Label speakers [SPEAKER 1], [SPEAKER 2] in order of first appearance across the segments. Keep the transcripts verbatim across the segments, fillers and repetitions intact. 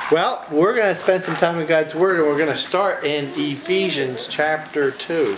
[SPEAKER 1] Well, we're going to spend some time in God's Word, and we're going to start in Ephesians chapter two.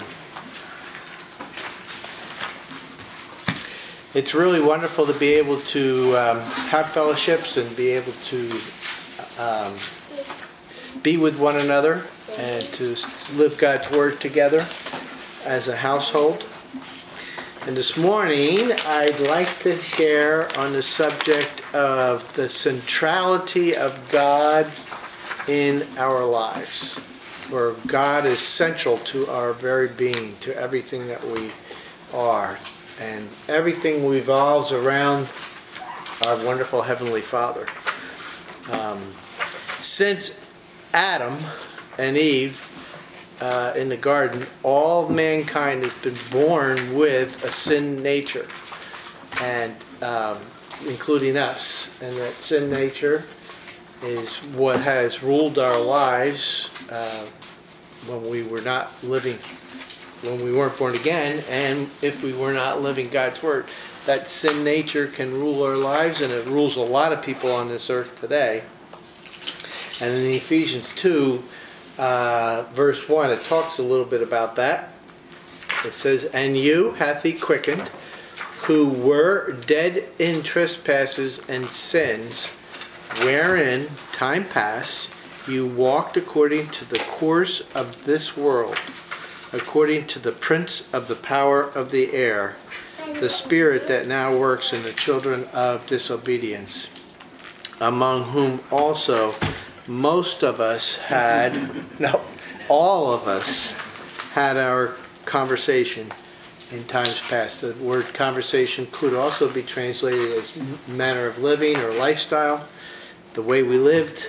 [SPEAKER 1] It's really wonderful to be able to um, have fellowships and be able to um, be with one another and to live God's Word together as a household. And this morning, I'd like to share on the subject of the centrality of God in our lives, where God is central to our very being, to everything that we are, and everything revolves around our wonderful Heavenly Father. Um, since Adam and Eve Uh, in the garden, all mankind has been born with a sin nature, and um, including us. And that sin nature is what has ruled our lives uh, when we were not living, when we weren't born again, and if we were not living God's Word. That sin nature can rule our lives, and it rules a lot of people on this earth today. And in Ephesians two, Uh, verse one, it talks a little bit about that. It says, "And you hath he quickened, who were dead in trespasses and sins, wherein time past you walked according to the course of this world, according to the prince of the power of the air, the spirit that now works in the children of disobedience, among whom also most of us had, no, all of us had our conversation in times past." The word conversation could also be translated as manner of living or lifestyle, the way we lived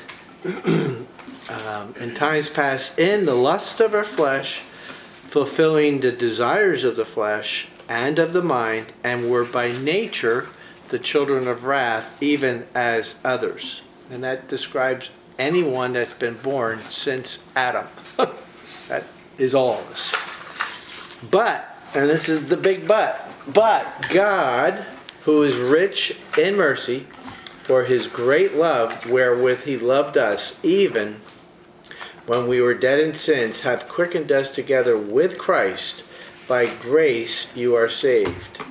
[SPEAKER 1] um, in times past, in the lust of our flesh, fulfilling the desires of the flesh and of the mind, and were by nature the children of wrath, even as others. And that describes anyone that's been born since Adam. That is all of us. But, and this is the big but, but God, who is rich in mercy, for his great love wherewith he loved us, even when we were dead in sins, hath quickened us together with Christ. By grace you are saved.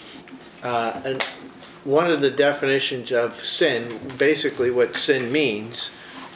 [SPEAKER 1] Uh, and one of the definitions of sin, basically what sin means,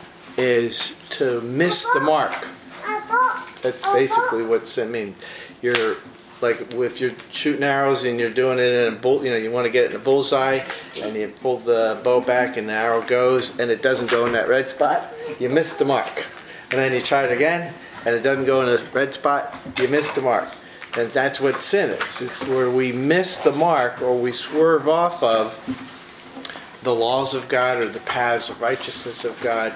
[SPEAKER 1] is to miss the mark. That's basically what sin means. You're like, if you're shooting arrows and you're doing it in a bull, you know, you want to get it in a bullseye, and you pull the bow back and the arrow goes, and it doesn't go in that red spot, you missed the mark. And then you try it again, and it doesn't go in the red spot, you missed the mark. And that's what sin is. It's where we miss the mark, or we swerve off of the laws of God or the paths of righteousness of God.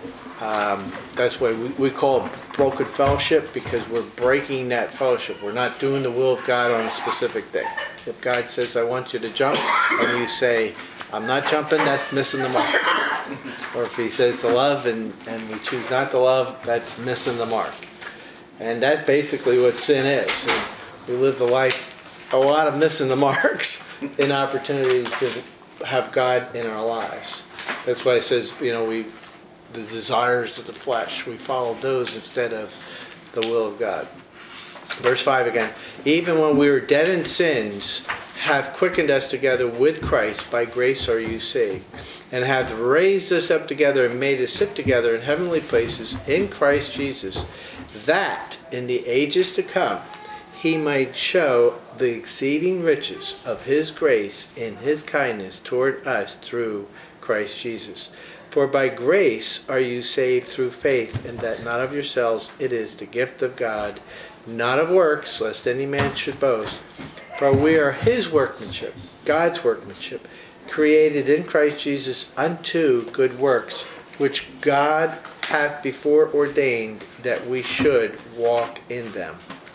[SPEAKER 1] Um, that's why we, we call it broken fellowship, because we're breaking that fellowship. We're not doing the will of God on a specific day. If God says, "I want you to jump," and you say, "I'm not jumping," that's missing the mark. Or if he says to love and, and we choose not to love, that's missing the mark. And that's basically what sin is. And we live the life, a lot of missing the marks, in opportunity to have God in our lives. That's why it says, you know, we the desires of the flesh, we follow those instead of the will of God. Verse five again, "Even when we were dead in sins, hath quickened us together with Christ, by grace are you saved, and hath raised us up together and made us sit together in heavenly places in Christ Jesus, that in the ages to come he might show the exceeding riches of his grace in his kindness toward us through Christ Jesus. For by grace are you saved through faith, and that not of yourselves, it is the gift of God, not of works, lest any man should boast. For we are his workmanship, God's workmanship, created in Christ Jesus unto good works, which God hath before ordained that we should walk in them."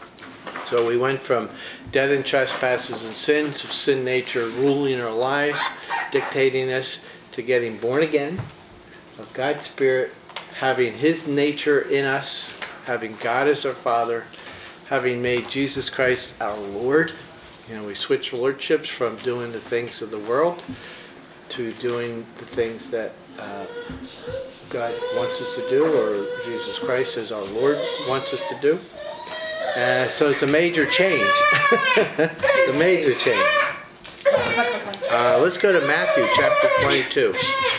[SPEAKER 1] So we went from dead in trespasses and sins, sin nature ruling our lives, dictating us, to getting born again, of God's Spirit, having his nature in us, having God as our Father, having made Jesus Christ our Lord. You know, we switch lordships from doing the things of the world to doing the things that uh, God wants us to do, or Jesus Christ as our Lord wants us to do. Uh, so it's a major change. It's a major change. Uh, let's go to Matthew chapter twenty-two.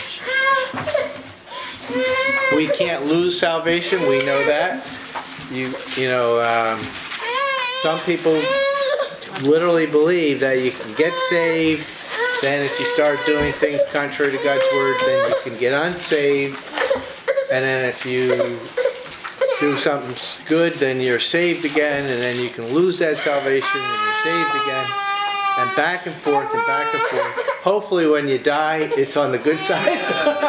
[SPEAKER 1] We can't lose salvation. We know that. You you know, um, some people literally believe that you can get saved. Then if you start doing things contrary to God's word, then you can get unsaved. And then if you do something good, then you're saved again, and then you can lose that salvation and you're saved again. And back and forth and back and forth. Hopefully when you die, it's on the good side.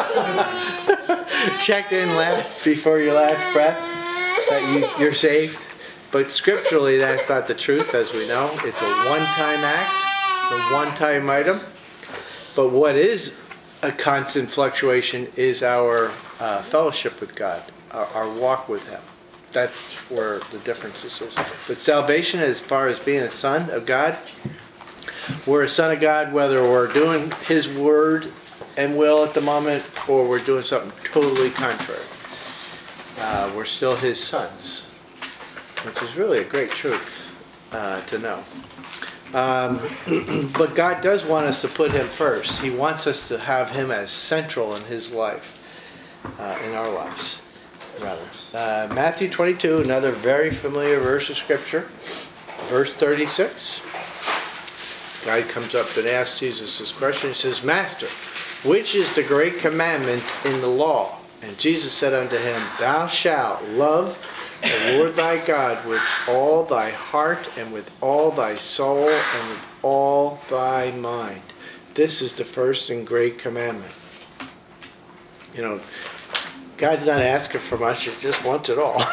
[SPEAKER 1] Check in last before your last breath that you, you're saved. But scripturally, that's not the truth, as we know. It's a one-time act. It's a one-time item. But what is a constant fluctuation is our uh, fellowship with God, our, our walk with Him. That's where the difference is. But salvation, as far as being a son of God, we're a son of God whether we're doing His word and will at the moment, or we're doing something totally contrary. Uh, we're still His sons, which is really a great truth uh, to know. Um, but God does want us to put Him first. He wants us to have Him as central in His life, uh, in our lives, rather. Uh, Matthew twenty-two, another very familiar verse of Scripture, verse thirty-six. God comes up and asks Jesus this question. He says, Master, which is the great commandment in the law? And Jesus said unto him, Thou shalt love the Lord thy God with all thy heart and with all thy soul and with all thy mind. This is the first and great commandment. You know, God's not asking for much, He just wants it all.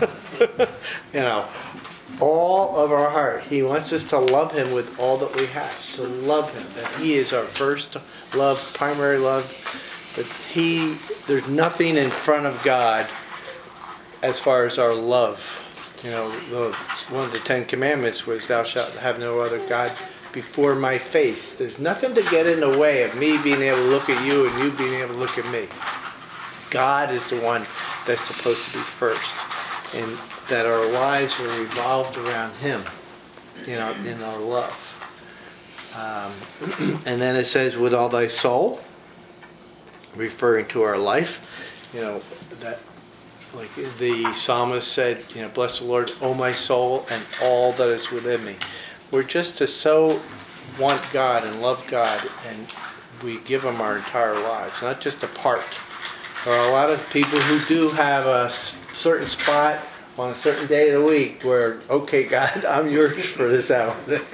[SPEAKER 1] You know, all of our heart. He wants us to love Him with all that we have. To love Him. That He is our first love, primary love. That He, there's nothing in front of God as far as our love. You know, the, one of the Ten Commandments was, Thou shalt have no other God before my face. There's nothing to get in the way of me being able to look at you and you being able to look at me. God is the one that's supposed to be first. And that our lives are revolved around Him, you know, in our love. Um, and then it says, with all thy soul, referring to our life. You know, that, like the psalmist said, you know, bless the Lord, O my soul, and all that is within me. We're just to so want God and love God, and we give Him our entire lives, not just a part. There are a lot of people who do have a certain spot on a certain day of the week where, okay, God, I'm yours for this hour.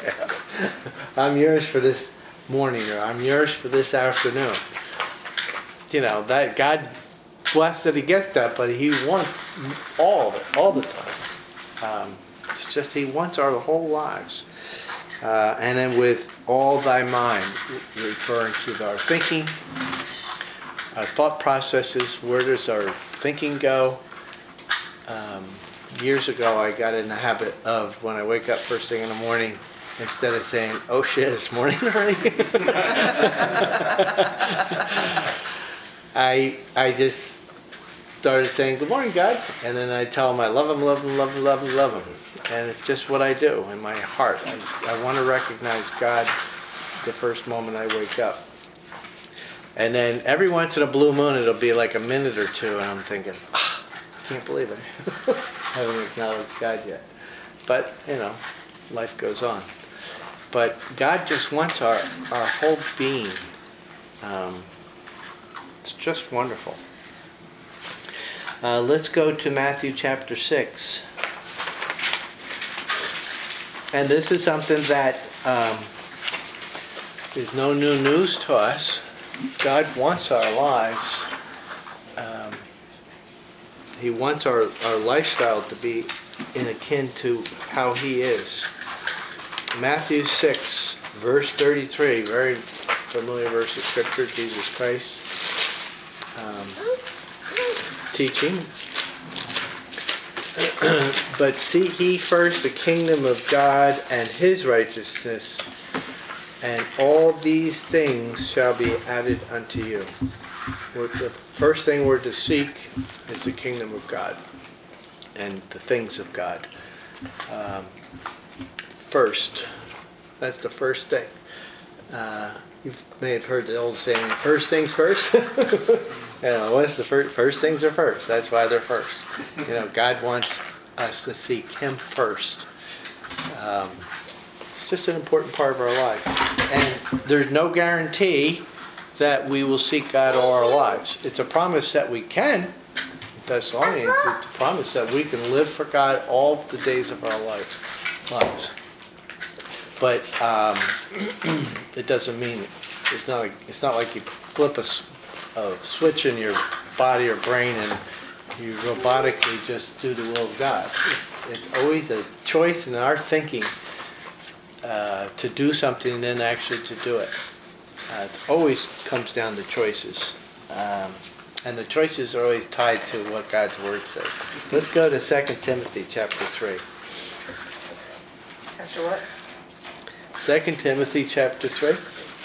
[SPEAKER 1] I'm yours for this morning, or I'm yours for this afternoon. You know, that God blessed that He gets that, but He wants all of it, all the time. Um, it's just He wants our whole lives. Uh, and then with all thy mind, referring to our thinking, our thought processes, where does our thinking go? Um, years ago, I got in the habit of, when I wake up first thing in the morning, instead of saying, oh shit, it's morning already, I I just started saying, good morning, God. And then I tell Him I love Him, love Him, love Him, love Him, love Him. And it's just what I do in my heart. I, I want to recognize God the first moment I wake up. And then every once in a blue moon, it'll be like a minute or two, and I'm thinking, ah, I can't believe it. I haven't acknowledged God yet. But, you know, life goes on. But God just wants our, our whole being. Um, it's just wonderful. Uh, let's go to Matthew chapter six. And this is something that um, is no new news to us. God wants our lives. Um, he wants our, our lifestyle to be in akin to how He is. Matthew six, verse thirty-three, very familiar verse of Scripture, Jesus Christ um, teaching. But seek ye first the kingdom of God and His righteousness, and all these things shall be added unto you. we're, the first thing we're to seek is the kingdom of God and the things of God. Um, first, that's the first thing. Uh, you may have heard the old saying, first things first. You know, what's the first? First things are first. That's why they're first. You know, God wants us to seek Him first. Um, it's just an important part of our life. And there's no guarantee that we will seek God all our lives. It's a promise that we can. Thessalonians, it's a promise that we can live for God all the days of our lives. lives. But um, it doesn't mean it's not. Like, it's not like you flip a, a switch in your body or brain and you robotically just do the will of God. It's always a choice in our thinking uh, to do something and then actually to do it. Uh, it always comes down to choices. Um, and the choices are always tied to what God's Word says. Let's go to Second Timothy chapter three.
[SPEAKER 2] Chapter what?
[SPEAKER 1] Second Timothy chapter three.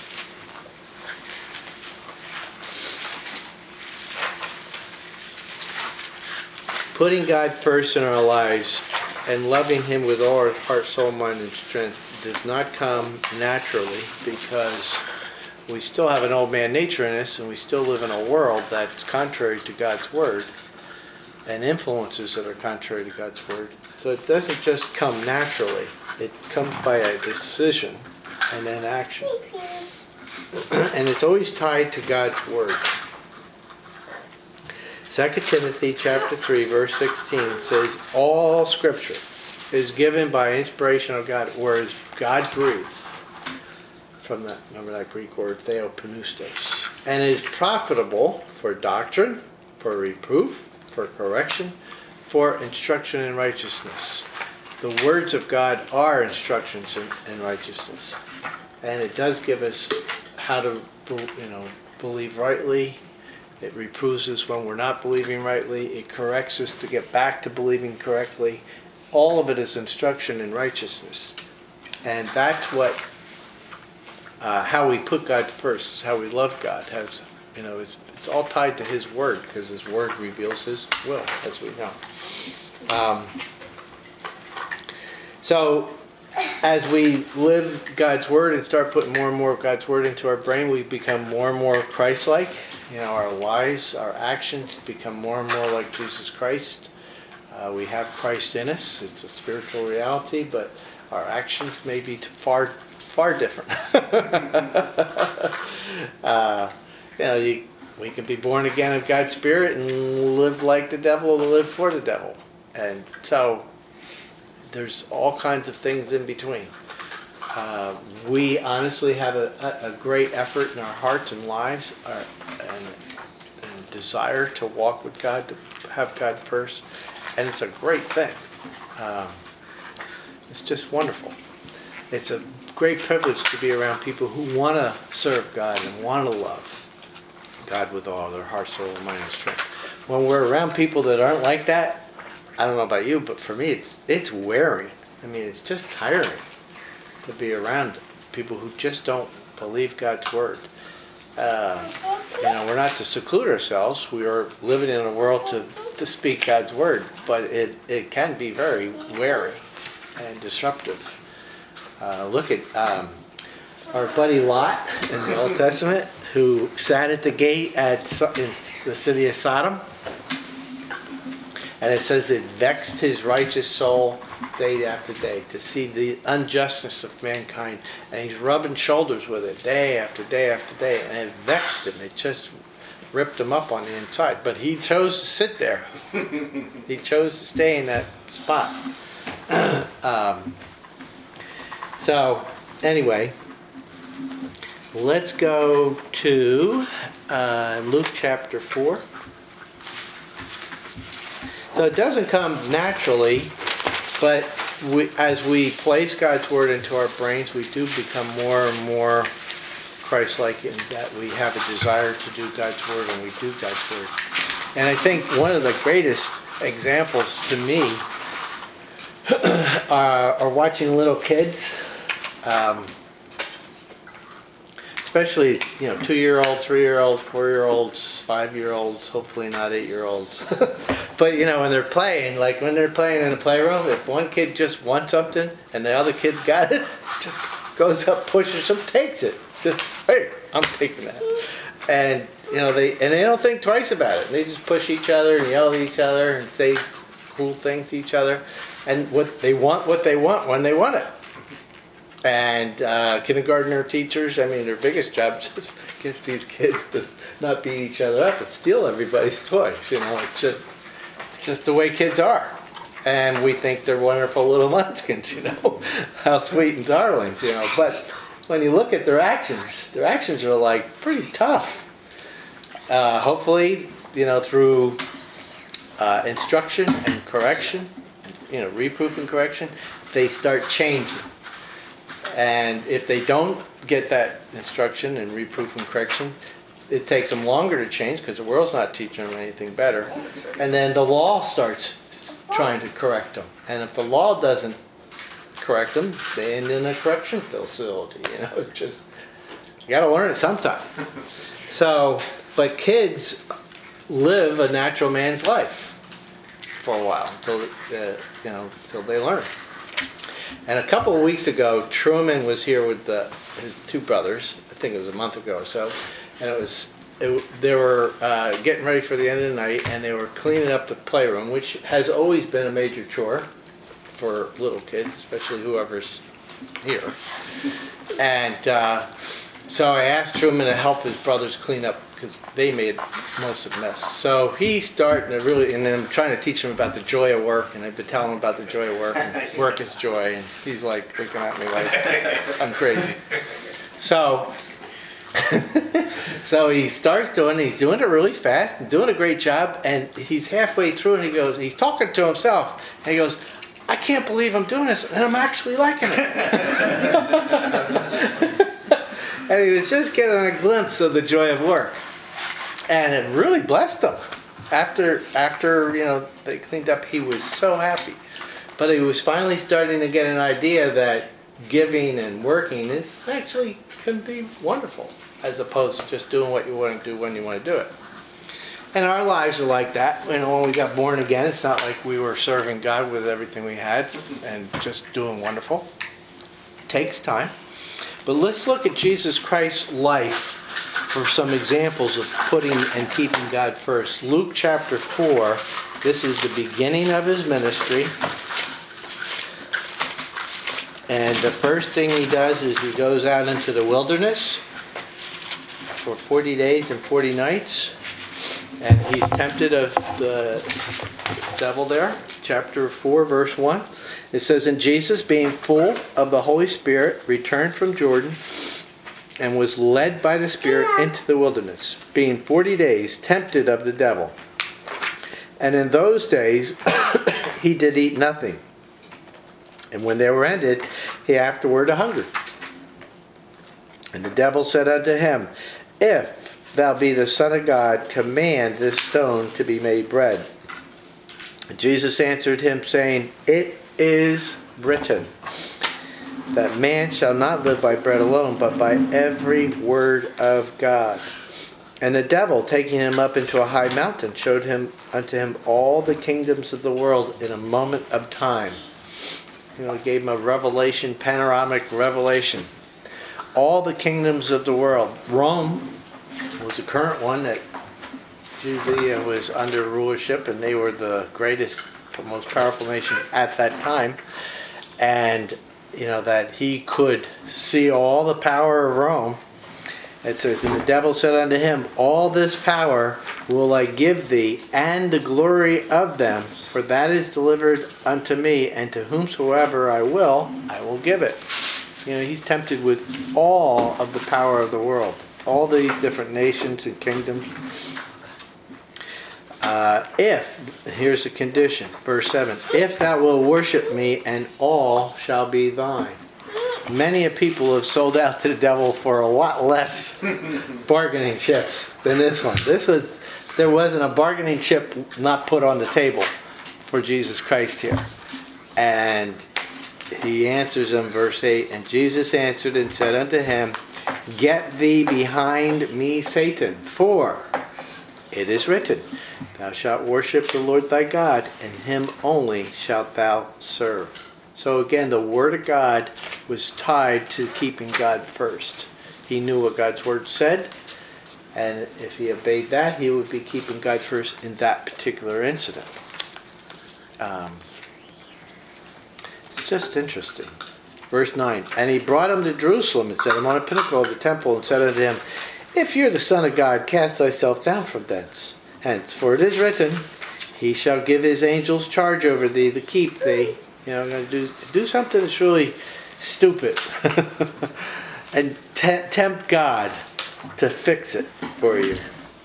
[SPEAKER 1] Putting God first in our lives and loving Him with all our heart, soul, mind, and strength does not come naturally because we still have an old man nature in us and we still live in a world that's contrary to God's Word and influences that are contrary to God's Word. So it doesn't just come naturally. It comes by a decision and then action. And it's always tied to God's Word. Second Timothy chapter three, verse sixteen says, all Scripture is given by inspiration of God, whereas God breathed, from that, remember that Greek word, theopneustos, and is profitable for doctrine, for reproof, for correction, for instruction in righteousness. The words of God are instructions in, in righteousness. And it does give us how to, you know, believe rightly. It reproves us when we're not believing rightly. It corrects us to get back to believing correctly. All of it is instruction in righteousness. And that's what, uh, how we put God first, how we love God. Has, you know, it's, it's all tied to His Word, because His Word reveals His will, as we know. Um, so, as we live God's Word and start putting more and more of God's Word into our brain, we become more and more Christ-like. You know, our lives, our actions become more and more like Jesus Christ. Uh, we have Christ in us. It's a spiritual reality, but our actions may be far, far different. uh, you know, you, we can be born again of God's Spirit and live like the devil or live for the devil. And so there's all kinds of things in between. Uh, we honestly have a, a great effort in our hearts and lives our, and, and desire to walk with God, to have God first. And it's a great thing. Um, it's just wonderful. It's a great privilege to be around people who want to serve God and want to love God with all their heart, soul, mind, and strength. When we're around people that aren't like that, I don't know about you, but for me, it's it's wearing. I mean, it's just tiring to be around people who just don't believe God's Word. Uh, you know, we're not to seclude ourselves. We are living in a world to, to speak God's Word, but it, it can be very wearing and disruptive. Uh, look at um, our buddy Lot in the Old Testament, who sat at the gate at in the city of Sodom. And it says it vexed his righteous soul day after day to see the injustice of mankind. And he's rubbing shoulders with it day after day after day. And it vexed him. It just ripped him up on the inside. But he chose to sit there. He chose to stay in that spot. um, so, anyway, let's go to uh, Luke chapter four. So it doesn't come naturally, but we, as we place God's Word into our brains, we do become more and more Christ-like in that we have a desire to do God's Word and we do God's Word. And I think one of the greatest examples to me are, are watching little kids. Um, especially, you know, two-year-olds, three-year-olds, four-year-olds, five-year-olds, hopefully not eight-year-olds. But, you know, when they're playing, like when they're playing in a playroom, if one kid just wants something and the other kid's got it, just goes up, pushes him, takes it. Just, hey, I'm taking that. And, you know, they and they don't think twice about it. They just push each other and yell at each other and say cool things to each other. And what they want what they want when they want it. And uh, kindergartner teachers, I mean, their biggest job is just get these kids to not beat each other up, but steal everybody's toys. You know, it's just it's just the way kids are. And we think they're wonderful little munchkins, you know, how sweet and darlings, you know. But when you look at their actions, their actions are like pretty tough. Uh, hopefully, you know, through uh, instruction and correction, you know, reproof and correction, they start changing. And if they don't get that instruction and reproof and correction, it takes them longer to change because the world's not teaching them anything better. And then the law starts trying to correct them. And if the law doesn't correct them, they end in a correction facility. You know, it's just you got to learn it sometime. So, but kids live a natural man's life for a while until uh, you know until they learn. And a couple of weeks ago, Truman was here with the, his two brothers. I think it was a month ago or so, and it was it, they were uh, getting ready for the end of the night, and they were cleaning up the playroom, which has always been a major chore for little kids, especially whoever's here. And uh, so I asked Truman to help his brothers clean up because they made most of the mess. So he's starting to really, and then I'm trying to teach him about the joy of work, and I've been telling him about the joy of work, and work is joy, and he's like looking at me like I'm crazy. So, so he starts doing it, he's doing it really fast, and doing a great job, and he's halfway through, and he goes, he's talking to himself, and he goes, I can't believe I'm doing this, and I'm actually liking it. And he was just getting a glimpse of the joy of work. And it really blessed him. After, after you know, they cleaned up, he was so happy. But he was finally starting to get an idea that giving and working is actually can be wonderful, as opposed to just doing what you want to do when you want to do it. And our lives are like that. You know, when we got born again, it's not like we were serving God with everything we had and just doing wonderful. It takes time. But let's look at Jesus Christ's life for some examples of putting and keeping God first. Luke chapter four, this is the beginning of his ministry. And the first thing he does is he goes out into the wilderness for forty days and forty nights. And he's tempted of the devil there. Chapter four, verse one. It says, and Jesus, being full of the Holy Spirit, returned from Jordan and was led by the Spirit into the wilderness, being forty days tempted of the devil. And in those days he did eat nothing. And when they were ended, he afterward hungered. And the devil said unto him, if thou be the Son of God, command this stone to be made bread. And Jesus answered him, saying, it is written, that man shall not live by bread alone, but by every word of God. And the devil, taking him up into a high mountain, showed him unto him all the kingdoms of the world in a moment of time. You know, he gave him a revelation, panoramic revelation. All the kingdoms of the world. Rome was the current one that Judea was under rulership, and they were the greatest, most powerful nation at that time. And, you know, that he could see all the power of Rome. It says, and the devil said unto him, all this power will I give thee, and the glory of them, for that is delivered unto me, and to whomsoever I will, I will give it. You know, he's tempted with all of the power of the world, all these different nations and kingdoms. Uh, if, here's the condition, verse seven, if thou wilt worship me, and all shall be thine. Many a people have sold out to the devil for a lot less bargaining chips than this one. This was, there wasn't a bargaining chip not put on the table for Jesus Christ here. And he answers him, verse eight, and Jesus answered and said unto him, Get thee behind me, Satan, for it is written, thou shalt worship the Lord thy God, and him only shalt thou serve. So again, the word of God was tied to keeping God first. He knew what God's word said, and if he obeyed that, he would be keeping God first in that particular incident. Um, it's just interesting. Verse nine, and he brought him to Jerusalem and set him on a pinnacle of the temple and said unto him, if you're the Son of God, cast thyself down from thence. Hence, for it is written, he shall give his angels charge over thee to keep thee. You know, going to do do something that's really stupid, and te- tempt God to fix it for you.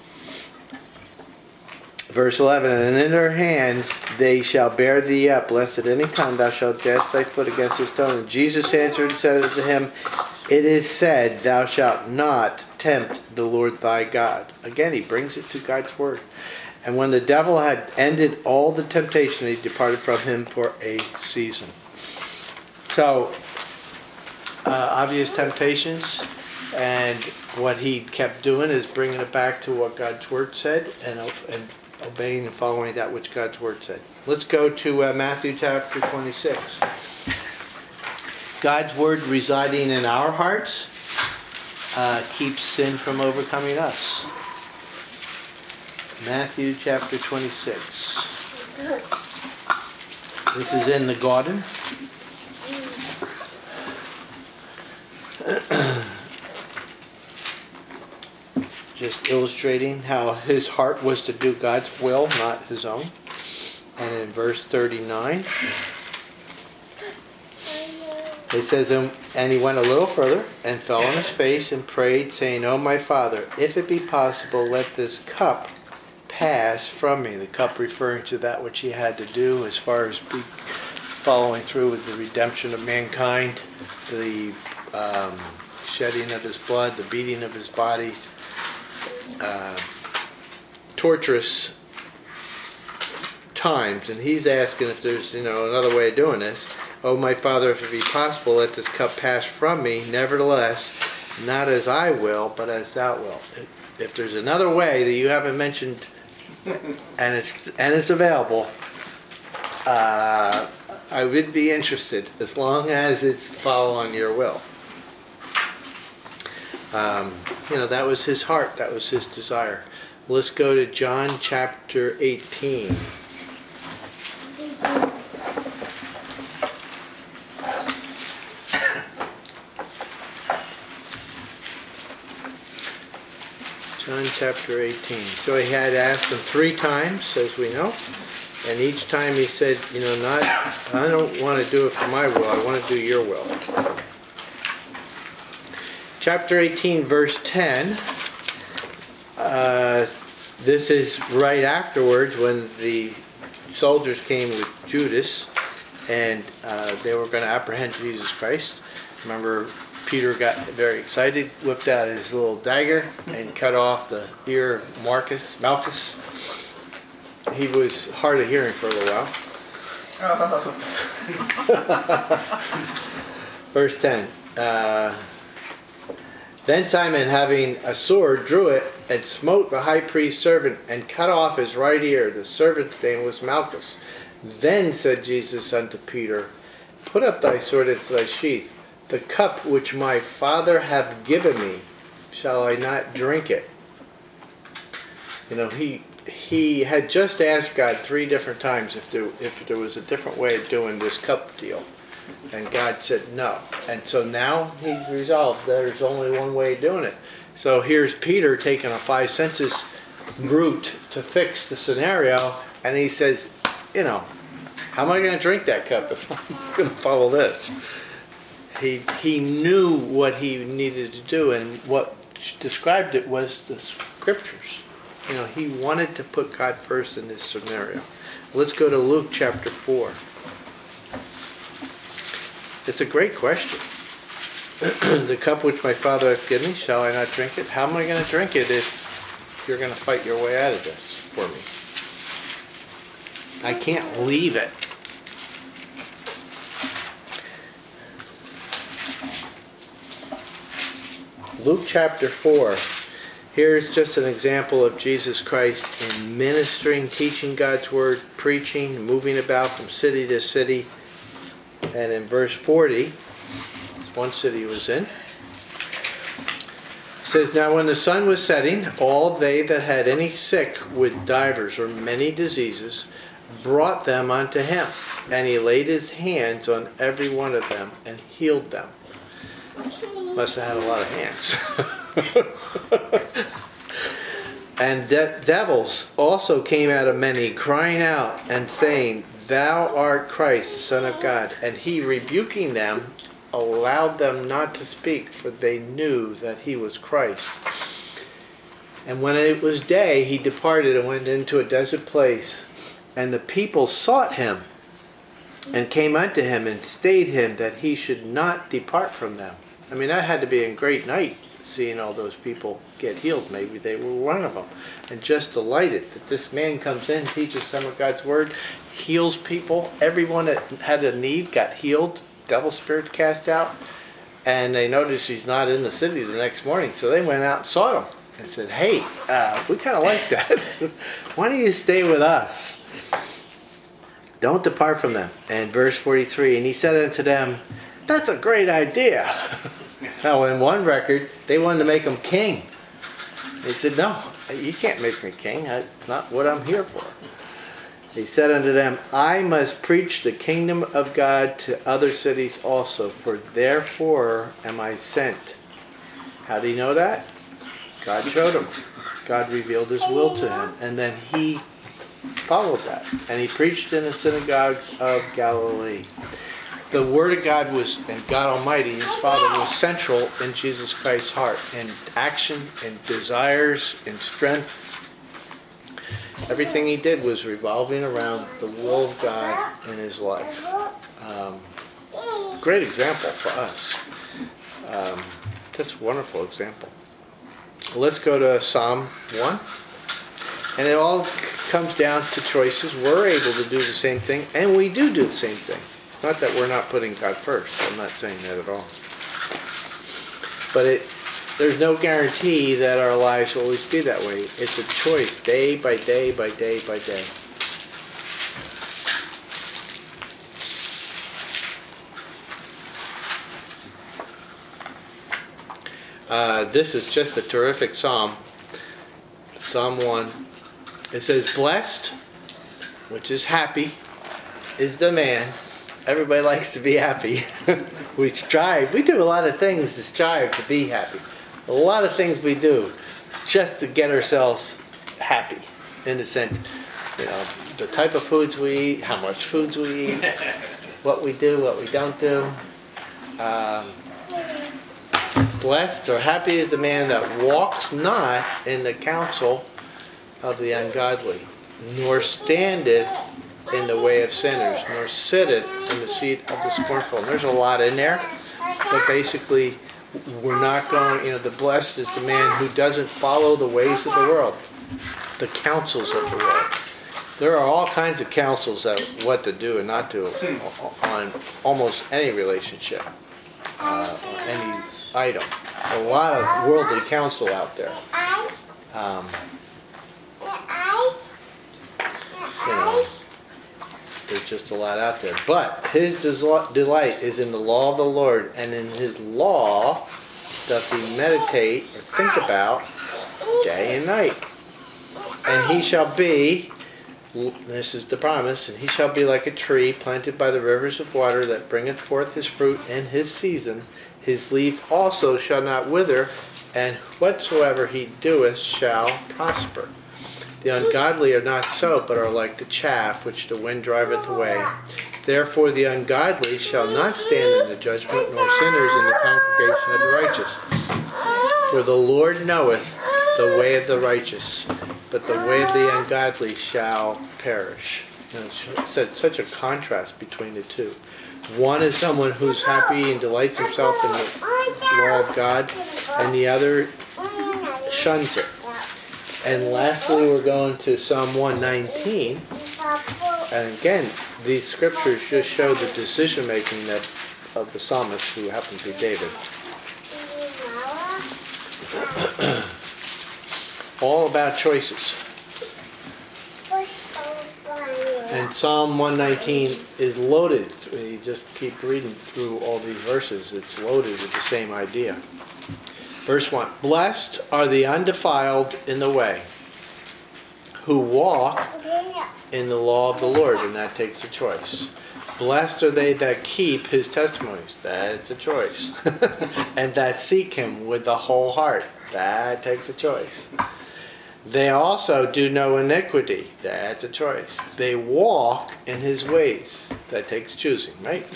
[SPEAKER 1] Verse eleven, and in their hands they shall bear thee up, lest at any time thou shalt dash thy foot against a stone. And Jesus answered and said unto him, it is said, thou shalt not tempt the Lord thy God. Again, he brings it to God's word. And when the devil had ended all the temptation, he departed from him for a season. So, uh, obvious temptations, and what he kept doing is bringing it back to what God's word said, and, and obeying and following that which God's word said. Let's go to uh, Matthew chapter twenty-six. God's word residing in our hearts uh, keeps sin from overcoming us. Matthew chapter twenty-six. This is in the garden. Just illustrating how his heart was to do God's will, not his own. And in verse thirty-nine, it says, and he went a little further and fell on his face and prayed, saying, O my Father, if it be possible, let this cup pass from me. The cup referring to that which he had to do as far as be following through with the redemption of mankind, the um, shedding of his blood, the beating of his body, uh, torturous times. And he's asking if there's, you know, another way of doing this. O my Father, if it be possible, let this cup pass from me. Nevertheless, not as I will, but as thou wilt. If there's another way that you haven't mentioned, and it's and it's available, uh, I would be interested, as long as it's following your will. Um, you know, that was his heart. That was his desire. Let's go to John chapter eighteen. John chapter eighteen. So he had asked him three times, as we know, and each time he said, you know, not, I don't want to do it for my will, I want to do your will. Chapter eighteen, verse ten. Uh, this is right afterwards when the soldiers came with Judas, and uh, they were going to apprehend Jesus Christ. Remember, Peter got very excited, whipped out his little dagger, and cut off the ear of Marcus, Malchus. He was hard of hearing for a little while. Verse ten. Uh, then Simon, having a sword, drew it, and smote the high priest's servant, and cut off his right ear. The servant's name was Malchus. Then said Jesus unto Peter, put up thy sword into thy sheath. The cup which my Father hath given me, shall I not drink it? You know, he he had just asked God three different times if there if there was a different way of doing this cup deal. And God said no. And so now he's resolved there's only one way of doing it. So here's Peter taking a five senses route to fix the scenario, and he says, you know, how am I going to drink that cup if I'm going to follow this? He he knew what he needed to do, and what described it was the scriptures. You know, he wanted to put God first in this scenario. Let's go to Luke chapter four. It's a great question. The cup which my Father hath given me, shall I not drink it? How am I going to drink it if you're going to fight your way out of this for me? I can't leave it. Luke chapter four. Here's just an example of Jesus Christ in ministering, teaching God's word, preaching, moving about from city to city. And in verse forty, it's one city he was in. It says, "Now when the sun was setting, all they that had any sick with divers or many diseases brought them unto him. And he laid his hands on every one of them and healed them." Must have had a lot of hands. "And de- devils also came out of many, crying out and saying, Thou art Christ, the Son of God. And he, rebuking them, allowed them not to speak, for they knew that he was Christ. And when it was day, he departed and went into a desert place. And the people sought him, and came unto him, and stayed him, that he should not depart from them." I mean, that had to be a great night, seeing all those people get healed. Maybe they were one of them. And just delighted that this man comes in, teaches some of God's word, heals people. Everyone that had a need got healed, devil spirit cast out. And they noticed he's not in the city the next morning, so they went out and sought him and said, "Hey, uh, we kind of like that. Why don't you stay with us? Don't depart from them." And verse forty-three, "And he said unto them, That's a great idea." Now, in one record, they wanted to make him king. He said, "No, you can't make me king. That's not what I'm here for." He said unto them, "I must preach the kingdom of God to other cities also, for therefore am I sent." How do you know that? God showed him. God revealed his will to him. And then he followed that. And he preached in the synagogues of Galilee. The Word of God was, and God Almighty, his Father, was central in Jesus Christ's heart, in action, in desires, in strength. Everything he did was revolving around the will of God in his life. Um, great example for us. Um, that's a wonderful example. Let's go to Psalm one. And it all comes down to choices. We're able to do the same thing, and we do do the same thing. Not that we're not putting God first. I'm not saying that at all. But it, there's no guarantee that our lives will always be that way. It's a choice, day by day by day by day. Uh, this is just a terrific psalm. Psalm one. It says, "Blessed," which is happy, "is the man." Everybody likes to be happy. We strive. We do a lot of things to strive to be happy. A lot of things we do just to get ourselves happy. In the sense, you know, the type of foods we eat, how much foods we eat, what we do, what we don't do. Um, Blessed or happy is the man that walks not in the counsel of the ungodly, nor standeth in the way of sinners, nor sitteth in the seat of the scornful. And there's a lot in there, but basically, we're not going, you know, the blessed is the man who doesn't follow the ways of the world, the counsels of the world. There are all kinds of counsels of what to do and not do on almost any relationship, uh, any item. A lot of worldly counsel out there. Um, you know, there's just a lot out there. But his delight is in the law of the Lord, and in his law doth he meditate or think about day and night. And he shall be, this is the promise, and he shall be like a tree planted by the rivers of water that bringeth forth his fruit in his season. His leaf also shall not wither, and whatsoever he doeth shall prosper. The ungodly are not so, but are like the chaff which the wind driveth away. Therefore the ungodly shall not stand in the judgment, nor sinners in the congregation of the righteous. For the Lord knoweth the way of the righteous, but the way of the ungodly shall perish. You know, it's such a contrast between the two. One is someone who's happy and delights himself in the law of God, and the other shuns it. And lastly, we're going to Psalm one nineteen. And again, these scriptures just show the decision-making that of the psalmist, who happened to be David. All about choices. And Psalm one nineteen is loaded. You just keep reading through all these verses. It's loaded with the same idea. Verse one. Blessed are the undefiled in the way, who walk in the law of the Lord. And that takes a choice. Blessed are they that keep his testimonies. That's a choice. And that seek him with the whole heart. That takes a choice. They also do no iniquity. That's a choice. They walk in his ways. That takes choosing, right?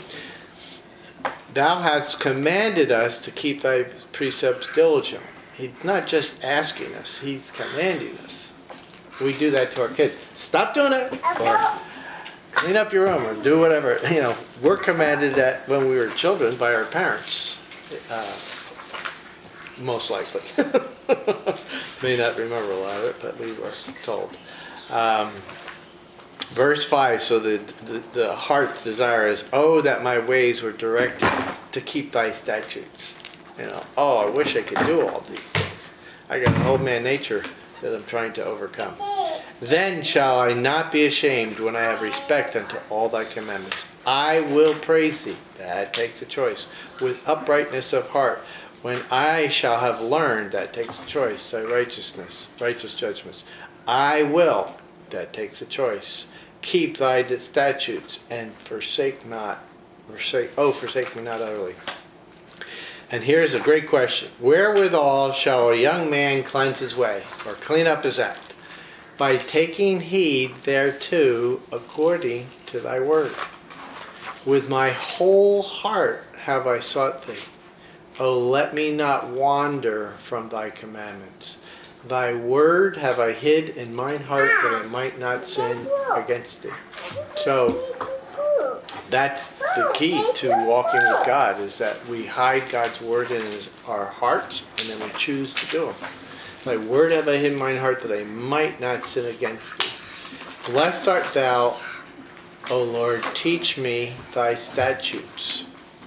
[SPEAKER 1] Thou hast commanded us to keep thy precepts diligently. He's not just asking us, he's commanding us. We do that to our kids. Stop doing it, or clean up your room, or do whatever. You know, we're commanded that when we were children by our parents. Uh, most likely. May not remember a lot of it, but we were told. Um, verse five, so the, the, the heart's desire is, oh, that my ways were directed to keep thy statutes. You know, oh, I wish I could do all these things. I got an old man nature that I'm trying to overcome. Then shall I not be ashamed when I have respect unto all thy commandments. I will praise thee. That takes a choice. With uprightness of heart. When I shall have learned, that takes a choice, thy righteousness, righteous judgments. I will, that takes a choice, keep thy statutes and forsake not, forsake, oh, forsake me not utterly. And here's a great question. Wherewithal shall a young man cleanse his way, or clean up his act? By taking heed thereto according to thy word. With my whole heart have I sought thee. O let me not wander from thy commandments. Thy word have I hid in mine heart that I might not sin against thee. So that's the key to walking with God, is that we hide God's word in his, our hearts, and then we choose to do them. Thy word have I hid in mine heart that I might not sin against thee. Blessed art thou, O Lord, teach me thy statutes.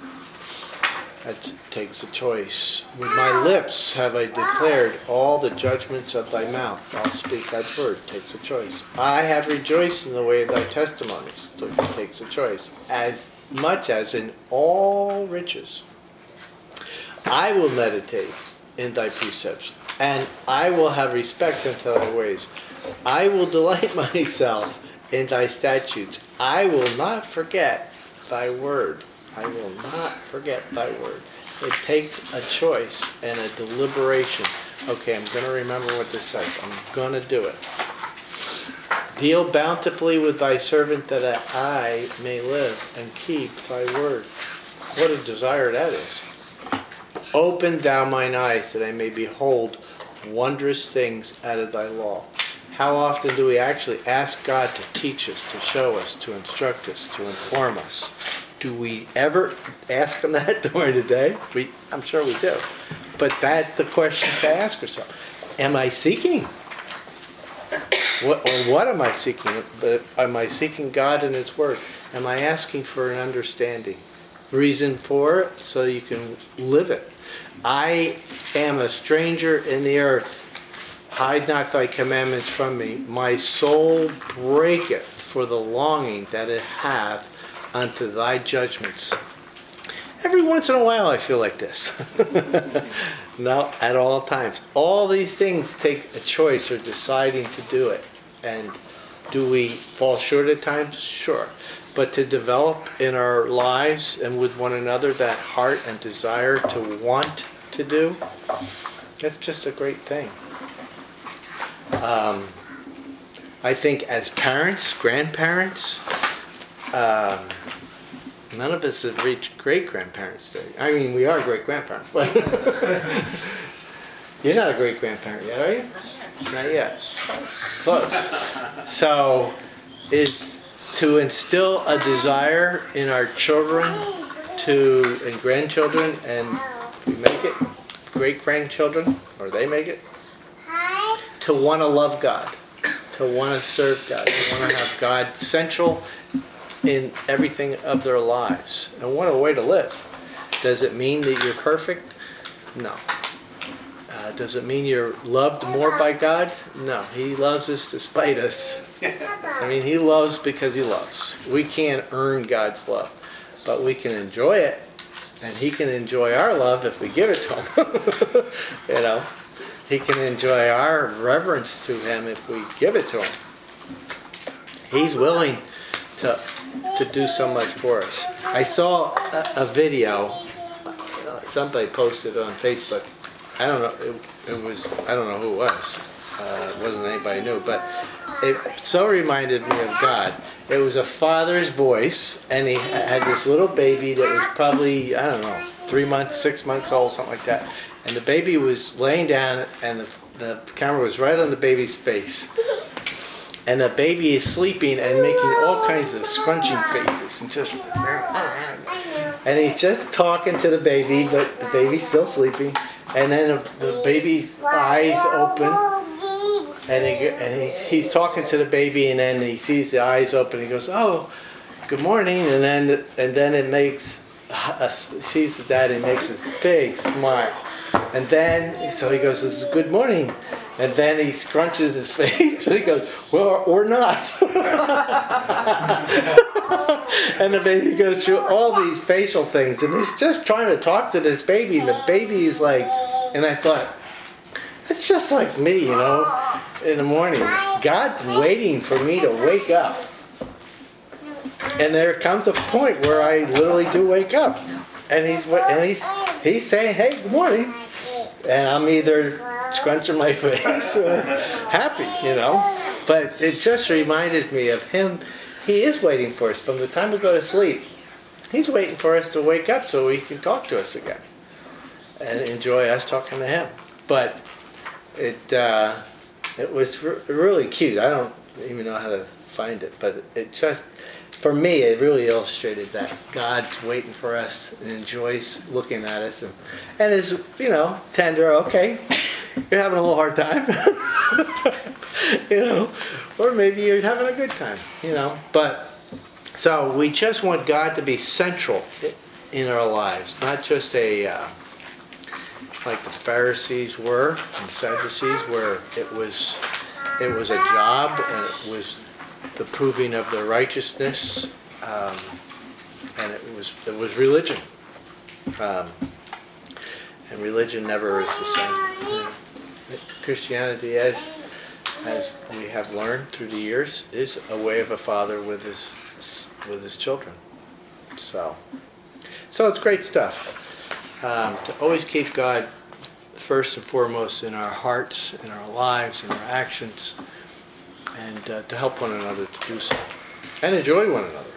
[SPEAKER 1] That takes a choice. With my lips have I declared all the judgments of thy mouth. I'll speak God's word. Takes a choice. I have rejoiced in the way of thy testimonies. So it takes a choice. As much as in all riches. I will meditate in thy precepts, and I will have respect unto thy ways. I will delight myself in thy statutes. I will not forget thy word. I will not forget thy word. It takes a choice and a deliberation. Okay, I'm going to remember what this says. I'm going to do it. Deal bountifully with thy servant that I may live and keep thy word. What a desire that is. Open thou mine eyes that I may behold wondrous things out of thy law. How often do we actually ask God to teach us, to show us, to instruct us, to inform us? Do we ever ask him that during the day? We, I'm sure we do. But that's the question to ask yourself. Am I seeking? What, or what am I seeking? But am I seeking God and his word? Am I asking for an understanding? Reason for it, so you can live it. I am a stranger in the earth. Hide not thy commandments from me. My soul breaketh for the longing that it hath unto thy judgments. Every once in a while I feel like this. No, at all times. All these things take a choice or deciding to do it. And do we fall short at times? Sure. But to develop in our lives and with one another that heart and desire to want to do, that's just a great thing. Um, I think as parents, grandparents, um, none of us have reached great-grandparent stage. I mean, we are great-grandparents, but you're not a great-grandparent yet, are you? Not yet. Close. So, is to instill a desire in our children to and grandchildren, and if we make it, great-grandchildren, or they make it, to want to love God, to want to serve God, to want to have God central in everything of their lives. And what a way to live. Does it mean that you're perfect? No. Uh, Uh, does it mean you're loved more by God? No, He loves us despite us. I mean, He loves because He loves. We can't earn God's love, but we can enjoy it, and He can enjoy our love if we give it to Him. You know, He can enjoy our reverence to Him if we give it to Him. He's willing to to do so much for us. I saw a, a video. Somebody posted on Facebook. I don't know. It, it was. I don't know who it was. Uh, it wasn't anybody new, but it so reminded me of God. It was a father's voice, and he had this little baby that was probably, I don't know, three months, six months old, something like that. And the baby was laying down, and the, the camera was right on the baby's face. And the baby is sleeping and making all kinds of scrunching faces and just, and he's just talking to the baby, but the baby's still sleeping. And then the, the baby's eyes open, and, he, and he, he's talking to the baby, and then he sees the eyes open. He goes, "Oh, good morning," and then and then it makes uh, sees the dad and makes this big smile, and then so he goes, "This is good morning." And then he scrunches his face and he goes, "Well, or not." And the baby goes through all these facial things, and he's just trying to talk to this baby, and the baby is like, and I thought, it's just like me, you know, in the morning. God's waiting for me to wake up. And there comes a point where I literally do wake up. And he's and he's he's saying, "Hey, good morning." And I'm either scrunching my face or happy, you know. But it just reminded me of Him. He is waiting for us from the time we go to sleep. He's waiting for us to wake up so He can talk to us again and enjoy us talking to Him. But it uh, it was re- really cute. I don't even know how to find it, but it just, for me, it really illustrated that God's waiting for us and enjoys looking at us, and, and is, you know, tender. Okay, you're having a little hard time, you know, or maybe you're having a good time, you know. But so we just want God to be central in our lives, not just a uh, like the Pharisees were and Sadducees, where it was it was a job and it was the proving of their righteousness, um, and it was it was religion, um, and religion never is the same. You know, Christianity, as as we have learned through the years, is a way of a father with his with his children. So, so it's great stuff. Um, to always keep God first and foremost in our hearts, in our lives, in our actions, and uh, to help one another to do so, and enjoy one another.